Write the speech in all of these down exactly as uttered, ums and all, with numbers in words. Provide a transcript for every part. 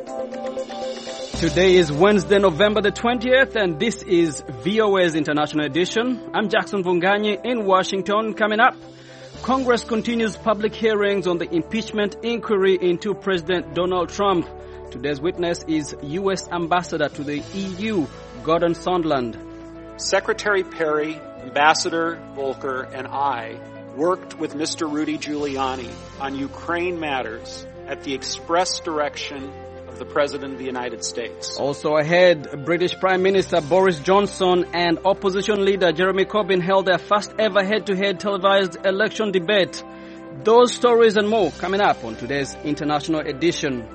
Today is Wednesday, November the twentieth, and this is V O A's International Edition. I'm Jackson Vunganyi in Washington. Coming up, Congress continues public hearings on the impeachment inquiry into President Donald Trump. Today's witness is U S Ambassador to the E U, Gordon Sondland. Secretary Perry, Ambassador Volker, and I worked with Mister Rudy Giuliani on Ukraine matters at the express direction of the President of the United States. Also ahead, British Prime Minister Boris Johnson and opposition leader Jeremy Corbyn held their first ever head-to-head televised election debate. Those stories and more coming up on today's International Edition.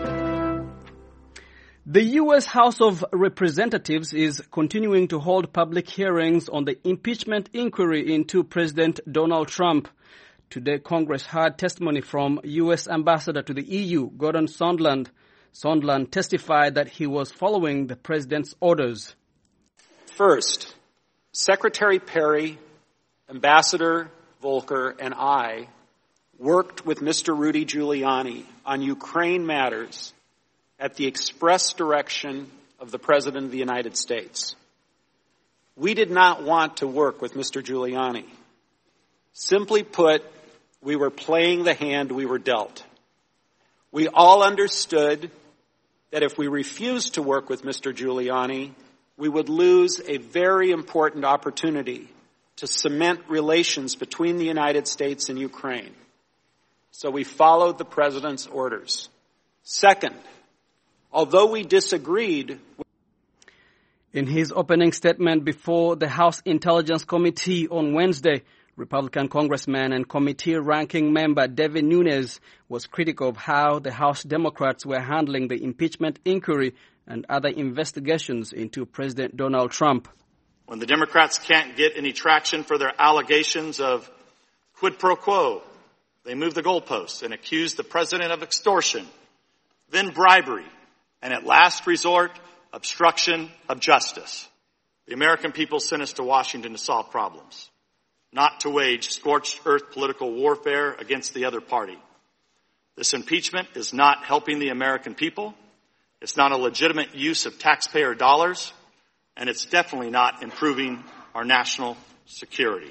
The U S House of Representatives is continuing to hold public hearings on the impeachment inquiry into President Donald Trump. Today, Congress heard testimony from U S Ambassador to the E U, Gordon Sondland. Sondland testified that he was following the president's orders. First, Secretary Perry, Ambassador Volker, and I worked with Mister Rudy Giuliani on Ukraine matters at the express direction of the President of the United States. We did not want to work with Mister Giuliani. Simply put, we were playing the hand we were dealt. We all understood that if we refused to work with Mister Giuliani, we would lose a very important opportunity to cement relations between the United States and Ukraine. So we followed the President's orders. Second, although we disagreed with In his opening statement before the House Intelligence Committee on Wednesday, Republican Congressman and committee ranking member Devin Nunes was critical of how the House Democrats were handling the impeachment inquiry and other investigations into President Donald Trump. When the Democrats can't get any traction for their allegations of quid pro quo, they move the goalposts and accuse the president of extortion, then bribery, and at last resort, obstruction of justice. The American people sent us to Washington to solve problems, not to wage scorched earth political warfare against the other party. This impeachment is not helping the American people. It's not a legitimate use of taxpayer dollars, and it's definitely not improving our national security.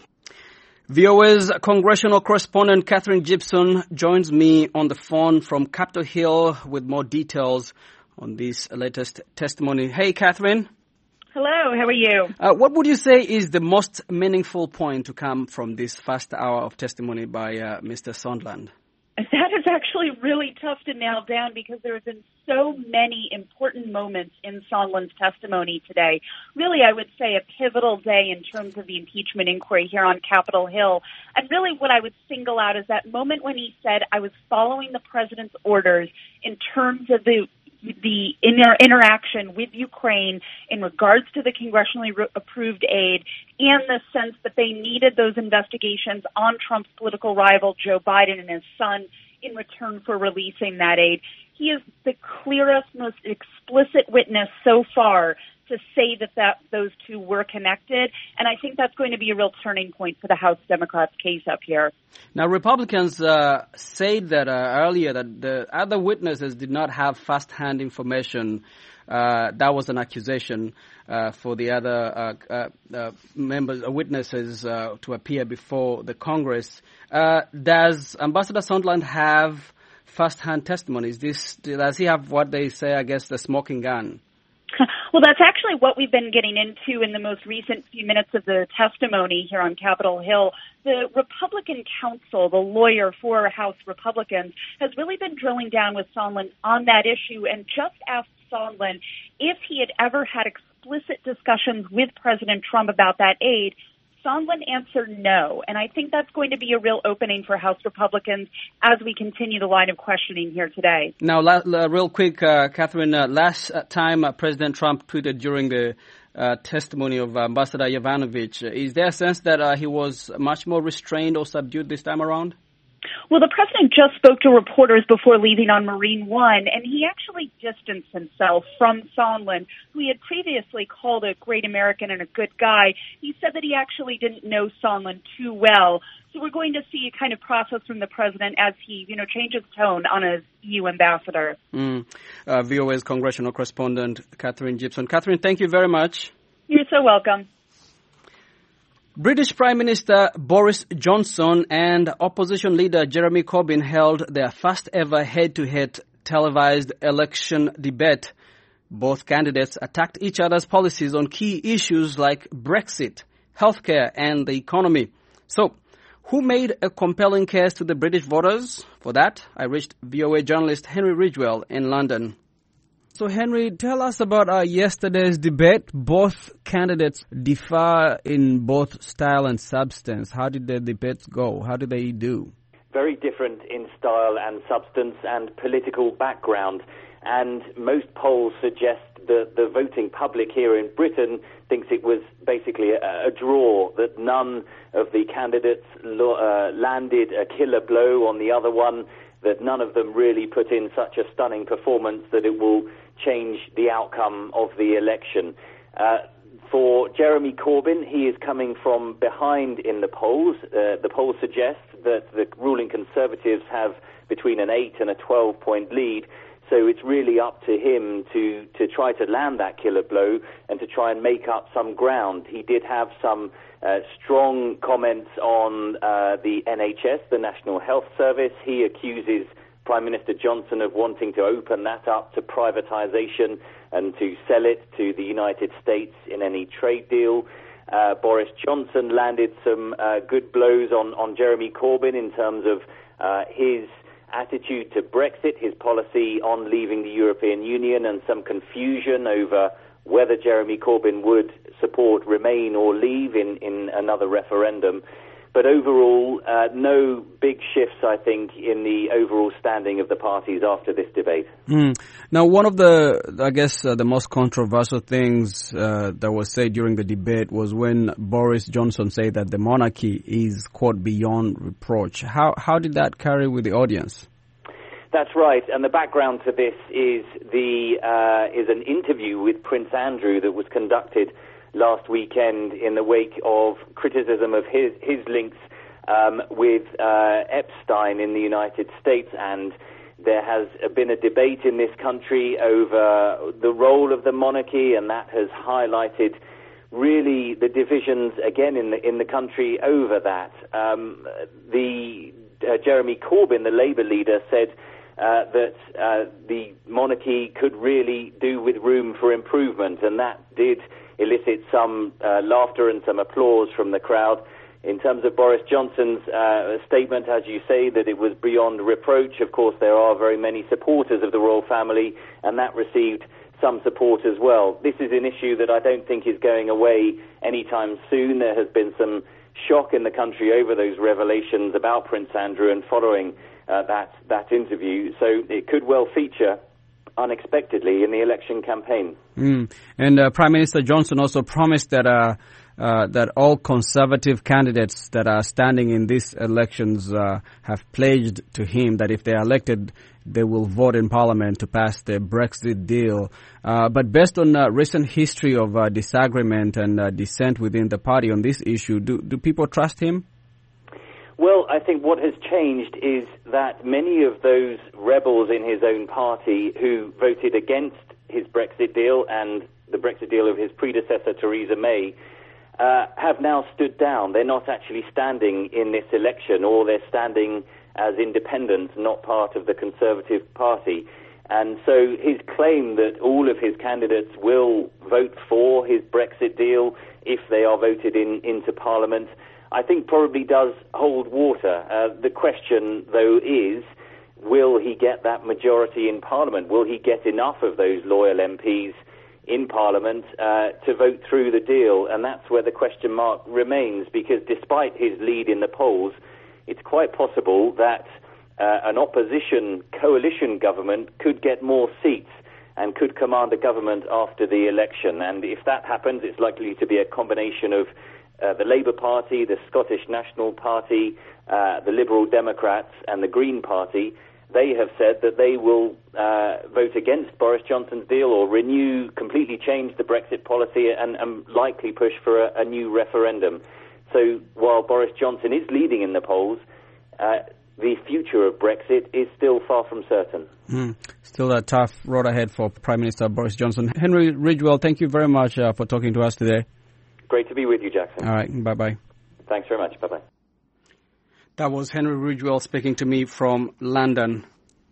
V O A's congressional correspondent Catherine Gibson joins me on the phone from Capitol Hill with more details on this latest testimony. Hey, Catherine. Hello, how are you? Uh, what would you say is the most meaningful point to come from this first hour of testimony by uh, Mister Sondland? That is actually really tough to nail down because there have been so many important moments in Sondland's testimony today. Really, I would say a pivotal day in terms of the impeachment inquiry here on Capitol Hill. And really what I would single out is that moment when he said, I was following the president's orders in terms of the the inter- interaction with Ukraine in regards to the congressionally re- approved aid and the sense that they needed those investigations on Trump's political rival, Joe Biden, and his son in return for releasing that aid. He is the clearest, most explicit witness so far to say that, that those two were connected, and I think that's going to be a real turning point for the House Democrats' case up here. Now, Republicans uh, said that uh, earlier that the other witnesses did not have first-hand information. Uh, that was an accusation uh, for the other uh, uh, uh, members, uh, witnesses uh, to appear before the Congress. Uh, does Ambassador Sondland have first-hand testimonies? This, does he have what they say, I guess, the smoking gun? Well, that's actually what we've been getting into in the most recent few minutes of the testimony here on Capitol Hill. The Republican counsel, the lawyer for House Republicans, has really been drilling down with Sondland on that issue and just asked Sondland if he had ever had explicit discussions with President Trump about that aid. Sondland answered no, and I think that's going to be a real opening for House Republicans as we continue the line of questioning here today. Now, la- la- real quick, uh, Catherine, uh, last time uh, President Trump tweeted during the uh, testimony of Ambassador Yovanovitch, is there a sense that uh, he was much more restrained or subdued this time around? Well, the president just spoke to reporters before leaving on Marine One, and he actually distanced himself from Sondland, who he had previously called a great American and a good guy. He said that he actually didn't know Sondland too well. So we're going to see a kind of process from the president as he, you know, changes tone on his E U ambassador. Mm. Uh, V O A's congressional correspondent, Catherine Gibson. Catherine, thank you very much. You're so welcome. British Prime Minister Boris Johnson and opposition leader Jeremy Corbyn held their first ever head-to-head televised election debate. Both candidates attacked each other's policies on key issues like Brexit, healthcare and the economy. So, who made a compelling case to the British voters? For that, I reached V O A journalist Henry Ridgwell in London. So, Henry, tell us about uh, yesterday's debate. Both candidates differ in both style and substance. How did the debates go? How did they do? Very different in style and substance and political background. And most polls suggest that the voting public here in Britain thinks it was basically a, a draw, that none of the candidates lo- uh, landed a killer blow on the other one, that none of them really put in such a stunning performance that it will change the outcome of the election. Uh, for Jeremy Corbyn, he is coming from behind in the polls. Uh, the polls suggest that the ruling Conservatives have between an eight and a twelve point lead. So it's really up to him to, to try to land that killer blow and to try and make up some ground. He did have some uh, strong comments on uh, the N H S, the National Health Service. He accuses Prime Minister Johnson of wanting to open that up to privatisation and to sell it to the United States in any trade deal. Uh, Boris Johnson landed some uh, good blows on, on Jeremy Corbyn in terms of uh, his attitude to Brexit, his policy on leaving the European Union, and some confusion over whether Jeremy Corbyn would support Remain or leave in, in another referendum. But overall, uh, no big shifts, I think, in the overall standing of the parties after this debate. Mm. Now, one of the, I guess, uh, the most controversial things uh, that was said during the debate was when Boris Johnson said that the monarchy is, quote, beyond reproach. How how did that carry with the audience? That's right, and the background to this is the uh, is an interview with Prince Andrew that was conducted last weekend in the wake of criticism of his, his links um, with uh, Epstein in the United States. And there has been a debate in this country over the role of the monarchy, and that has highlighted really the divisions again in the in the country over that. Um, the uh, Jeremy Corbyn, the Labour leader, said uh, that uh, the monarchy could really do with room for improvement, and that did elicit some uh, laughter and some applause from the crowd. In terms of Boris Johnson's uh, statement, as you say, that it was beyond reproach, of course there are very many supporters of the royal family, and that received some support as well. This is an issue that I don't think is going away anytime soon. There has been some shock in the country over those revelations about Prince Andrew and following uh, that, that interview, so it could well feature unexpectedly in the election campaign. Mm. And uh, Prime Minister Johnson also promised that uh, uh, that all Conservative candidates that are standing in these elections uh, have pledged to him that if they are elected, they will vote in Parliament to pass the Brexit deal. Uh, but based on uh, recent history of uh, disagreement and uh, dissent within the party on this issue, do, do people trust him? Well, I think what has changed is that many of those rebels in his own party who voted against his Brexit deal and the Brexit deal of his predecessor, Theresa May, uh, have now stood down. They're not actually standing in this election, or they're standing as independents, not part of the Conservative Party. And so his claim that all of his candidates will vote for his Brexit deal if they are voted in into Parliament, I think probably does hold water. Uh, the question, though, is, will he get that majority in Parliament? Will he get enough of those loyal M Ps in Parliament uh, to vote through the deal? And that's where the question mark remains, because despite his lead in the polls, it's quite possible that uh, an opposition coalition government could get more seats and could command a government after the election. And if that happens, it's likely to be a combination of Uh, the Labour Party, the Scottish National Party, uh, the Liberal Democrats and the Green Party. They have said that they will uh, vote against Boris Johnson's deal or renew, completely change the Brexit policy and, and likely push for a, a new referendum. So so while Boris Johnson is leading in the polls, uh, the future of Brexit is still far from certain. Mm. Still a tough road ahead for Prime Minister Boris Johnson. Henry Ridgwell, thank you very much uh, for talking to us today. Great to be with you, Jackson. All right, bye-bye. Thanks very much. Bye-bye. That was Henry Ridgwell speaking to me from London.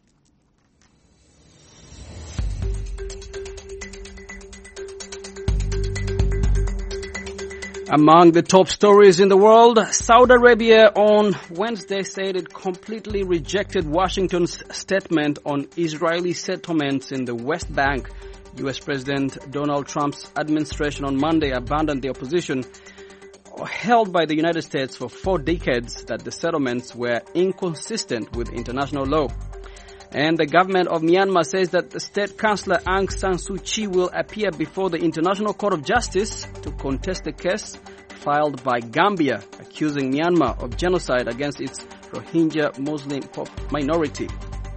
Among the top stories in the world, Saudi Arabia on Wednesday said it completely rejected Washington's statement on Israeli settlements in the West Bank. U S President Donald Trump's administration on Monday abandoned the opposition held by the United States for four decades that the settlements were inconsistent with international law. And the government of Myanmar says that the state councillor Aung San Suu Kyi will appear before the International Court of Justice to contest the case filed by Gambia, accusing Myanmar of genocide against its Rohingya Muslim minority.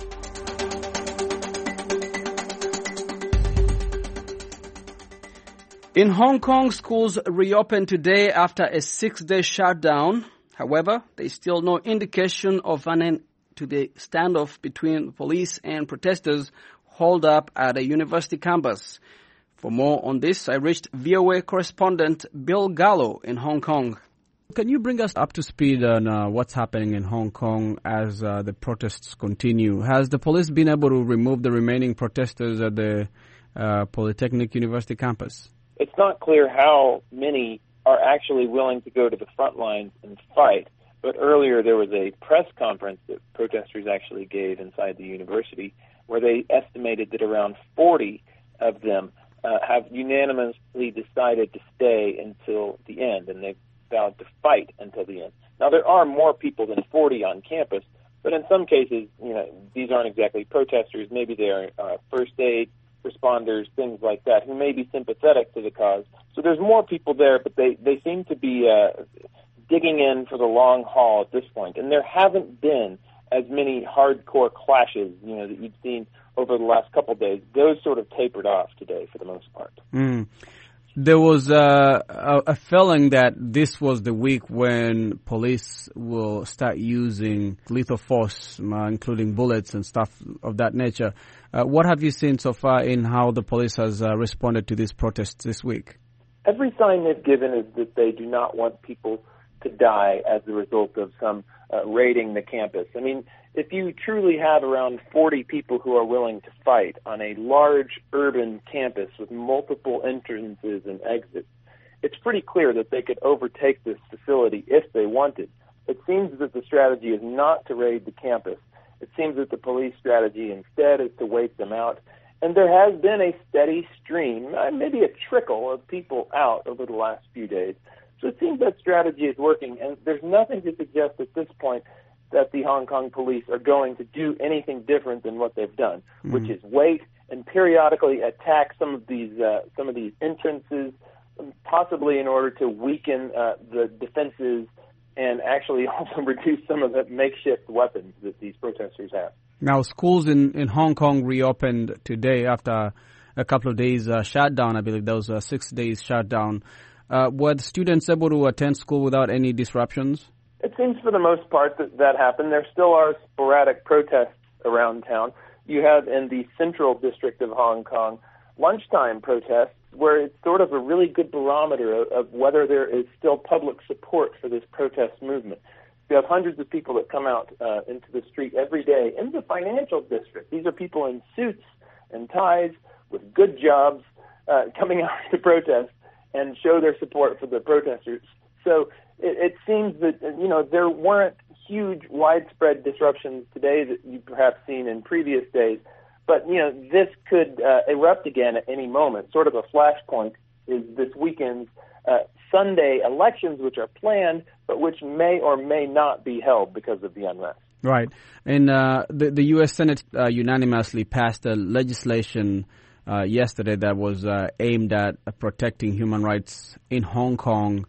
In Hong Kong, schools reopened today after a six-day shutdown. However, there is still no indication of an end to the standoff between police and protesters holed up at a university campus. For more on this, I reached V O A correspondent Bill Gallo in Hong Kong. Can you bring us up to speed on uh, what's happening in Hong Kong as uh, the protests continue? Has the police been able to remove the remaining protesters at the uh, Polytechnic University campus? It's not clear how many are actually willing to go to the front lines and fight. But earlier there was a press conference that protesters actually gave inside the university where they estimated that around forty of them uh, have unanimously decided to stay until the end, and they've vowed to fight until the end. Now, there are more people than forty on campus, but in some cases, you know, these aren't exactly protesters. Maybe they're uh, first aid responders, things like that, who may be sympathetic to the cause. So there's more people there, but they, they seem to be uh, digging in for the long haul at this point. And there haven't been as many hardcore clashes, you know, that you've seen over the last couple of days. Those sort of tapered off today for the most part. Mm. There was uh, a, a feeling that this was the week when police will start using lethal force, uh, including bullets and stuff of that nature. Uh, what have you seen so far in how the police has uh, responded to these protests this week? Every sign they've given is that they do not want people to die as a result of some uh, raiding the campus. I mean, if you truly have around forty people who are willing to fight on a large urban campus with multiple entrances and exits, it's pretty clear that they could overtake this facility if they wanted. It seems that the strategy is not to raid the campus. It seems that the police strategy instead is to wait them out. And there has been a steady stream, maybe a trickle of people out over the last few days. So it seems that strategy is working, and there's nothing to suggest at this point that the Hong Kong police are going to do anything different than what they've done, mm-hmm. which is wait and periodically attack some of these uh, some of these entrances, possibly in order to weaken uh, the defenses and actually also reduce some of the makeshift weapons that these protesters have. Now, schools in, in Hong Kong reopened today after a couple of days uh, shutdown. I believe there was a six days shutdown. Uh, were the students able to attend school without any disruptions? It seems for the most part that that happened. There still are sporadic protests around town. You have in the central district of Hong Kong lunchtime protests where it's sort of a really good barometer of, of whether there is still public support for this protest movement. You have hundreds of people that come out uh, into the street every day in the financial district. These are people in suits and ties with good jobs uh, coming out to protest and show their support for the protesters. So it, it seems that, you know, there weren't huge widespread disruptions today that you've perhaps seen in previous days. But, you know, this could uh, erupt again at any moment. Sort of a flashpoint is this weekend's uh, Sunday elections, which are planned, but which may or may not be held because of the unrest. Right. And uh, the, the U S Senate uh, unanimously passed a legislation uh, yesterday that was uh, aimed at uh, protecting human rights in Hong Kong.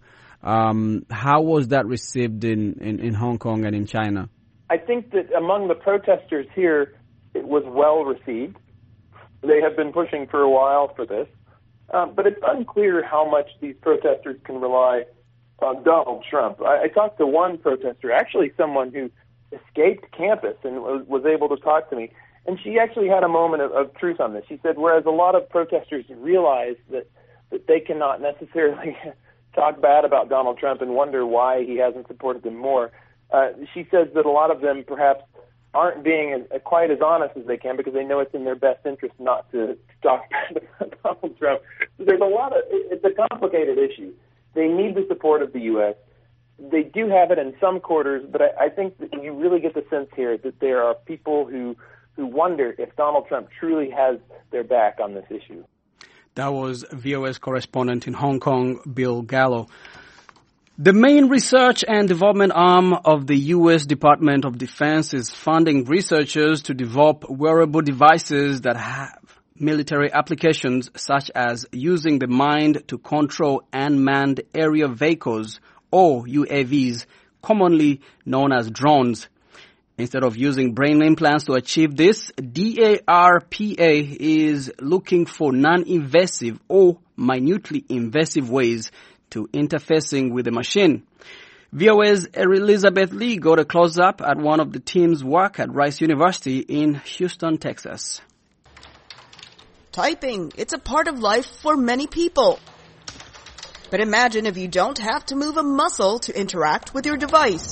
Um, how was that received in, in, in Hong Kong and in China? I think that among the protesters here, it was well received. They have been pushing for a while for this. Um, but it's unclear how much these protesters can rely on Donald Trump. I, I talked to one protester, actually someone who escaped campus and was, was able to talk to me, and she actually had a moment of, of truth on this. She said, whereas a lot of protesters realize that, that they cannot necessarily talk bad about Donald Trump and wonder why he hasn't supported them more, uh, she says that a lot of them perhaps aren't being as, uh, quite as honest as they can because they know it's in their best interest not to talk bad about Donald Trump. So there's a lot of, it's a complicated issue. They need the support of the U S. They do have it in some quarters, but I, I think that you really get the sense here that there are people who, who wonder if Donald Trump truly has their back on this issue. That was V O S correspondent in Hong Kong, Bill Gallo. The main research and development arm of the U S Department of Defense is funding researchers to develop wearable devices that have military applications, such as using the mind to control unmanned aerial vehicles, or U A Vs, commonly known as drones. Instead of using brain implants to achieve this, D A R P A is looking for non-invasive or minutely invasive ways to interfacing with the machine. V O A's Elizabeth Lee got a close-up at one of the team's work at Rice University in Houston, Texas. Typing, it's a part of life for many people. But imagine if you don't have to move a muscle to interact with your device.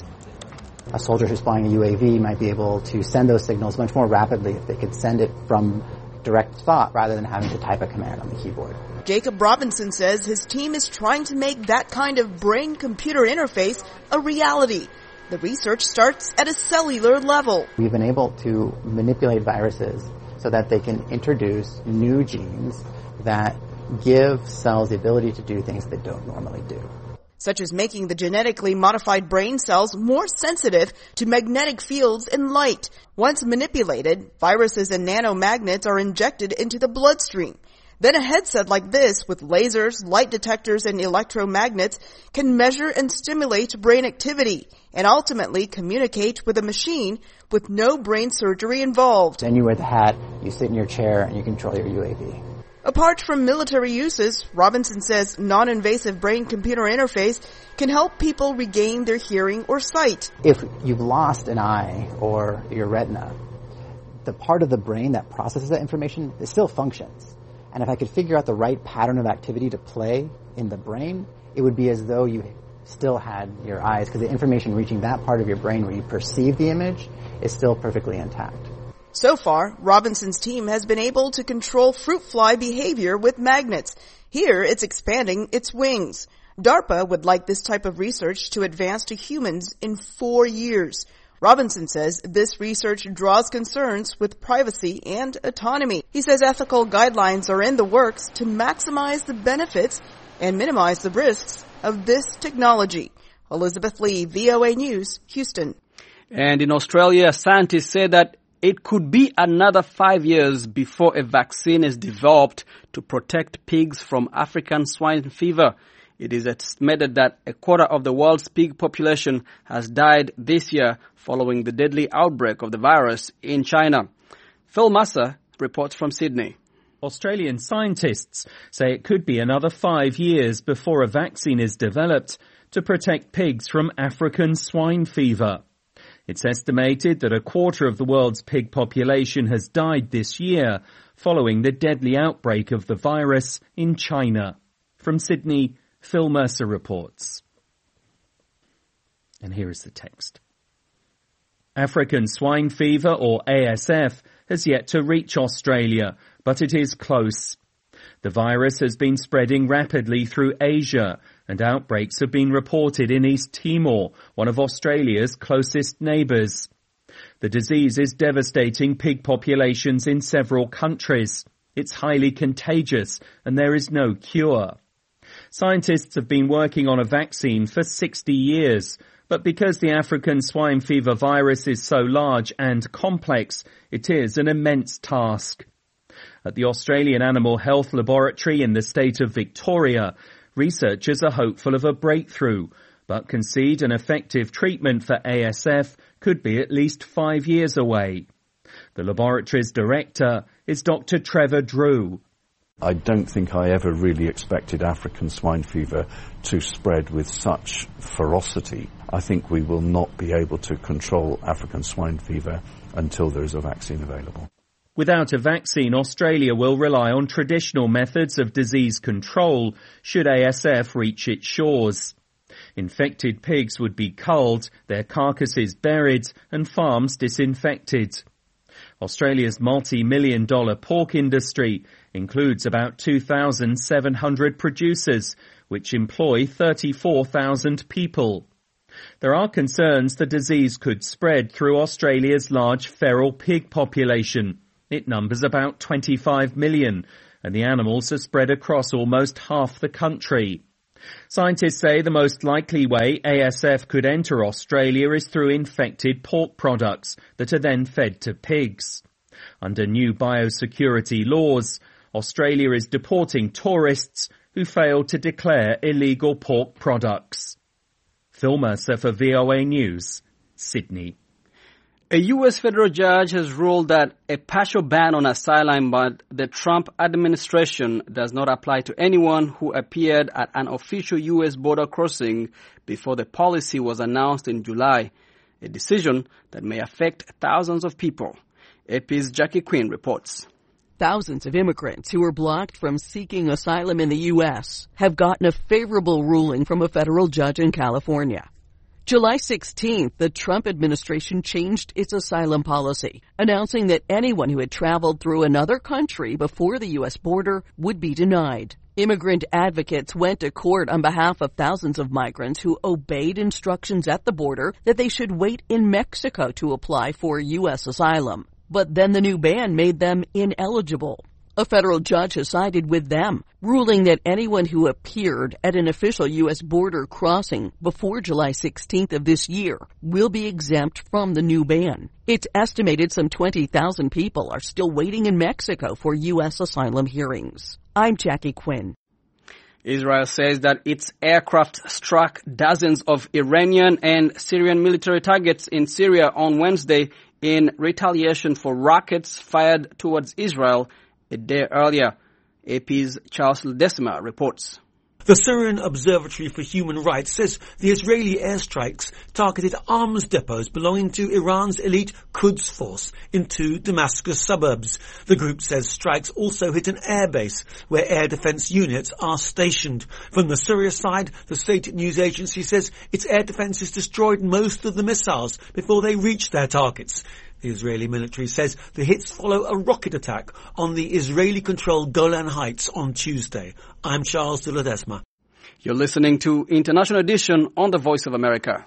A soldier who's flying a U A V might be able to send those signals much more rapidly if they could send it from direct thought rather than having to type a command on the keyboard. Jacob Robinson says his team is trying to make that kind of brain-computer interface a reality. The research starts at a cellular level. We've been able to manipulate viruses so that they can introduce new genes that give cells the ability to do things they don't normally do. Such as making the genetically modified brain cells more sensitive to magnetic fields and light. Once manipulated, viruses and nanomagnets are injected into the bloodstream. Then a headset like this, with lasers, light detectors, and electromagnets, can measure and stimulate brain activity, and ultimately communicate with a machine with no brain surgery involved. Then you wear the hat, you sit in your chair, and you control your U A V. Apart from military uses, Robinson says non-invasive brain-computer interface can help people regain their hearing or sight. If you've lost an eye or your retina, the part of the brain that processes that information, it still functions. And if I could figure out the right pattern of activity to play in the brain, it would be as though you still had your eyes, because the information reaching that part of your brain where you perceive the image is still perfectly intact. So far, Robinson's team has been able to control fruit fly behavior with magnets. Here, it's expanding its wings. DARPA would like this type of research to advance to humans in four years. Robinson says this research draws concerns with privacy and autonomy. He says ethical guidelines are in the works to maximize the benefits and minimize the risks of this technology. Elizabeth Lee, V O A News, Houston. And in Australia, scientists say that it could be another five years before a vaccine is developed to protect pigs from African swine fever. It is estimated that a quarter of the world's pig population has died this year following the deadly outbreak of the virus in China. Phil Massa reports from Sydney. Australian scientists say it could be another five years before a vaccine is developed to protect pigs from African swine fever. It's estimated that a quarter of the world's pig population has died this year following the deadly outbreak of the virus in China. From Sydney, Phil Mercer reports. And here is the text. African swine fever, or A S F, has yet to reach Australia, but it is close. The virus has been spreading rapidly through Asia, and outbreaks have been reported in East Timor, one of Australia's closest neighbours. The disease is devastating pig populations in several countries. It's highly contagious, and there is no cure. Scientists have been working on a vaccine for sixty years, but because the African swine fever virus is so large and complex, it is an immense task. At the Australian Animal Health Laboratory in the state of Victoria, researchers are hopeful of a breakthrough, but concede an effective treatment for A S F could be at least five years away. The laboratory's director is Doctor Trevor Drew. I don't think I ever really expected African swine fever to spread with such ferocity. I think we will not be able to control African swine fever until there is a vaccine available. Without a vaccine, Australia will rely on traditional methods of disease control should A S F reach its shores. Infected pigs would be culled, their carcasses buried, and farms disinfected. Australia's multi-million dollar pork industry includes about two thousand seven hundred producers, which employ thirty-four thousand people. There are concerns the disease could spread through Australia's large feral pig population. It numbers about twenty-five million, and the animals are spread across almost half the country. Scientists say the most likely way A S F could enter Australia is through infected pork products that are then fed to pigs. Under new biosecurity laws, Australia is deporting tourists who fail to declare illegal pork products. Phil Mercer for V O A News, Sydney. A U S federal judge has ruled that a partial ban on asylum by the Trump administration does not apply to anyone who appeared at an official U S border crossing before the policy was announced in July, a decision that may affect thousands of people. A P's Jackie Quinn reports. Thousands of immigrants who were blocked from seeking asylum in the U S have gotten a favorable ruling from a federal judge in California. July sixteenth, the Trump administration changed its asylum policy, announcing that anyone who had traveled through another country before the U S border would be denied. Immigrant advocates went to court on behalf of thousands of migrants who obeyed instructions at the border that they should wait in Mexico to apply for U S asylum. But then the new ban made them ineligible. A federal judge has sided with them, ruling that anyone who appeared at an official U S border crossing before July sixteenth of this year will be exempt from the new ban. It's estimated some twenty thousand people are still waiting in Mexico for U S asylum hearings. I'm Jackie Quinn. Israel says that its aircraft struck dozens of Iranian and Syrian military targets in Syria on Wednesday in retaliation for rockets fired towards Israel a day earlier. A P's Charles Ledesma reports. The Syrian Observatory for Human Rights says the Israeli airstrikes targeted arms depots belonging to Iran's elite Quds force in two Damascus suburbs. The group says strikes also hit an airbase where air defense units are stationed. From the Syria side, the state news agency says its air defenses destroyed most of the missiles before they reached their targets. The Israeli military says the hits follow a rocket attack on the Israeli-controlled Golan Heights on Tuesday. I'm Charles de Ledesma. You're listening to International Edition on the Voice of America.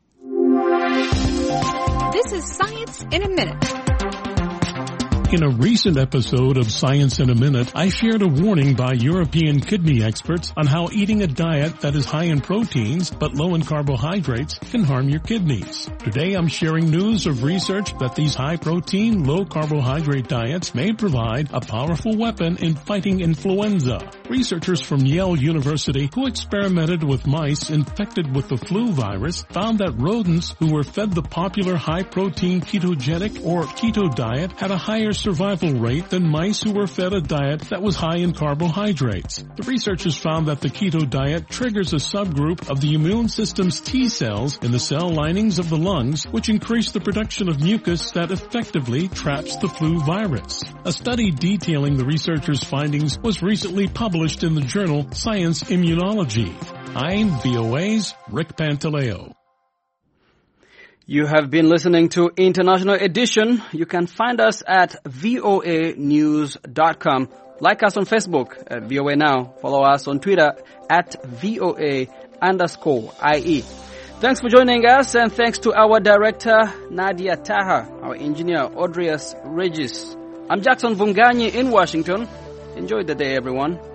This is Science in a Minute. In a recent episode of Science in a Minute, I shared a warning by European kidney experts on how eating a diet that is high in proteins but low in carbohydrates can harm your kidneys. Today I'm sharing news of research that these high-protein, low-carbohydrate diets may provide a powerful weapon in fighting influenza. Researchers from Yale University who experimented with mice infected with the flu virus found that rodents who were fed the popular high-protein ketogenic or keto diet had a higher survival rate than mice who were fed a diet that was high in carbohydrates. The researchers found that the keto diet triggers a subgroup of the immune system's T cells in the cell linings of the lungs, which increase the production of mucus that effectively traps the flu virus. A study detailing the researchers' findings was recently published in the journal Science Immunology. I'm V O A's Rick Pantaleo. You have been listening to International Edition. You can find us at V O A news dot com. Like us on Facebook at V O A Now. Follow us on Twitter at V O A underscore I E. Thanks for joining us, and thanks to our director, Nadia Taha, our engineer, Audrius Regis. I'm Jackson Vunganyi in Washington. Enjoy the day, everyone.